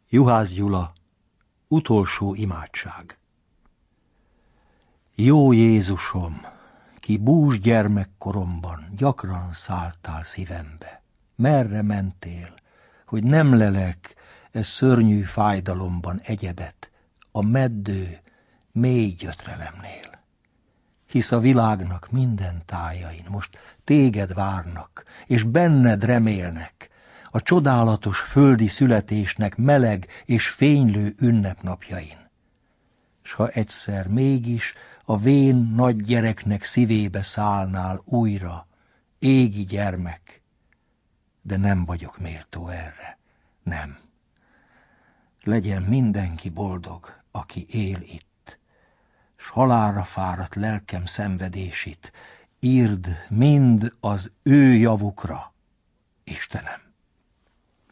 Juhász Gyula, utolsó imádság. Jó Jézusom, ki bús gyermekkoromban gyakran szálltál szívembe, merre mentél, hogy nem lelek szörnyű fájdalomban egyebet a meddő, mély gyötrelemnél. Hisz a világnak minden tájain most téged várnak, és benned remélnek, a csodálatos földi születésnek meleg és fénylő ünnepnapjain. S ha egyszer mégis a vén nagy gyereknek szívébe szállnál újra, égi gyermek, de nem vagyok méltó erre, nem. Legyen mindenki boldog, aki él itt, s halálra fáradt lelkem szenvedését írd mind az ő javukra, Istenem.